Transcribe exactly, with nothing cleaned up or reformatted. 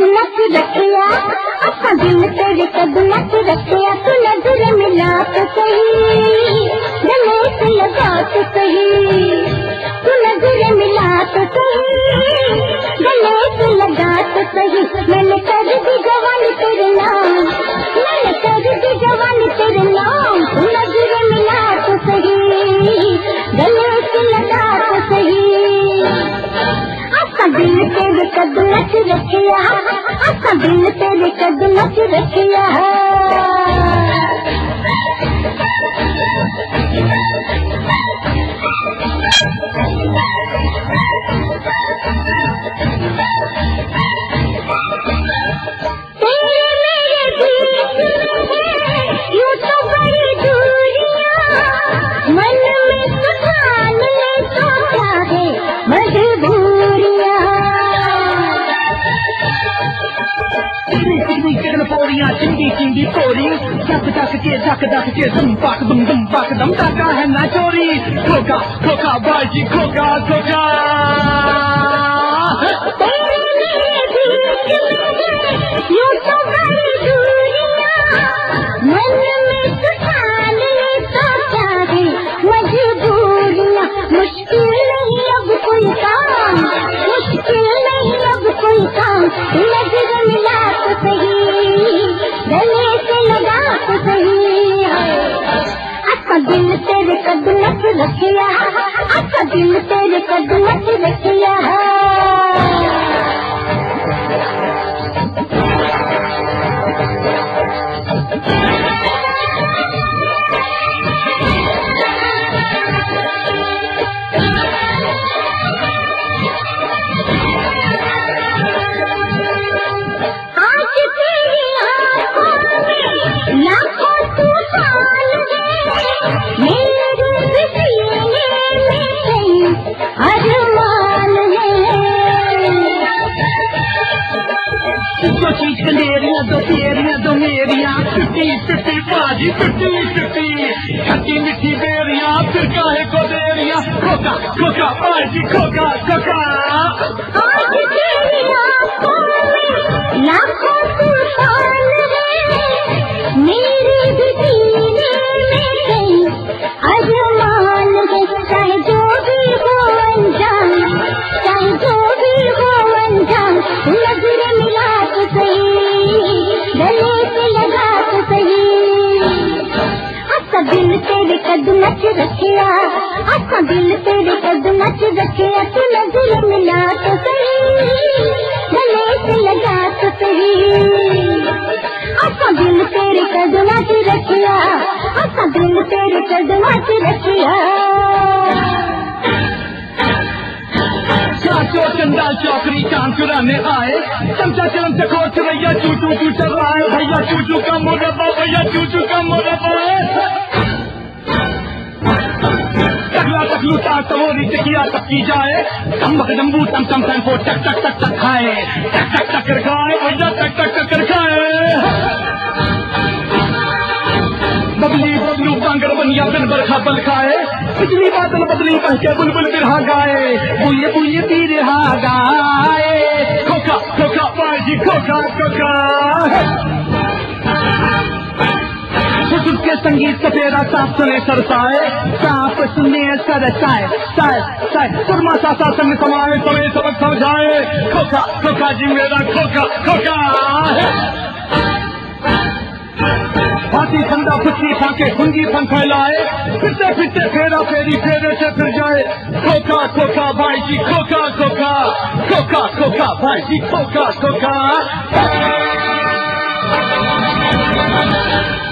कदमत रखिया, अपना दिल तेरे कदमत रखिया। तू नजर मिला तो सही, गले से लगा तो सही, तू नजर मिला तो सही, गले से लगा तो सही। मैंने कर दी जवानी तेरे नाम, मैंने कर दी जवानी तेरे नाम। तू नजर मिला तो सही, गले से लगा तो सही। अपना दिल तेरे कदमत रखिया, अपना दिल तेरे कदमत रखिया। चिंदी चिंदी पोरी झक झक के झक झक के दम पाक दम दम पाक दम टाका है ना चोरी। खोका खोका बाजी खोका खोका मुश्किल नहीं अब कोई काम, मुश्किल नहीं अब कोई काम। नजर मिला तो सही, गले से लगा तो सही। अपना दिल तेरे कदमत रखिया, अपना दिल तेरे कदमत रखिया। चीज कनेरिया दो तेरिया दो मेरिया, फिफ्टी फिफ्टी बाजी फिफ्टी फिफ्टी। खट्टी मिठी बेरिया फिर काहे को देरिया। खोका खोका बाजी खोका खोका। लाखों तूफान है मेरे भी सीने में कहीं अरमान है। चाहे जो भी हो अंजाम, चाहे जो भी हो अंजाम। नजर मिला तो सही, गले से लगा तो सही। अपना दिल तेरे कदमत रखिया, अपना दिल तेरे कदमत रखिया। तू नजर मिला तो सही, गले से लगा तो सही। अपना दिल तेरे कदमत रखिया, अपना दिल तेरे कदमत रखिया। चाचो चंदा चौकरी चांद चुराने आए, चमचा चलम चको चुरैया चूचू चू चल रहा है। भैया चूचू का मुरब्बा, भैया चूचू का मुरब्बा। टकला टकलू तार सवोरी चकिया टपकी जाए, दम्बक दम्बू टम टम टम को टक टक टक टक खाए, टक टक टक कर खाए भैया टक टक टक कर खाए। बबली बबलू बांगर बनिया बिन बरखा बल खाए, बिजली बादल बदली बह के बुलबुल बिरहा गाए, बुए बुए पी रहा गाए। खोका खोका बाजी खोका खोका। सुसुर के संगीत सफेरा सांप सुने सरसाए, सांप सुने सरसाए साए साए। सुरमा सा सा संग समाए समय सबक समझाए। खोका खोका जी मेरा खोका खोका। हाथी फंदा फुटकी फांके खुंगी फन फैलाए, फिरते फिरते फेरा फेरी फेरे से फिर जाए। खोका खोका भाई जी खोका खोका, खोका खोका भाई जी खोका खोका।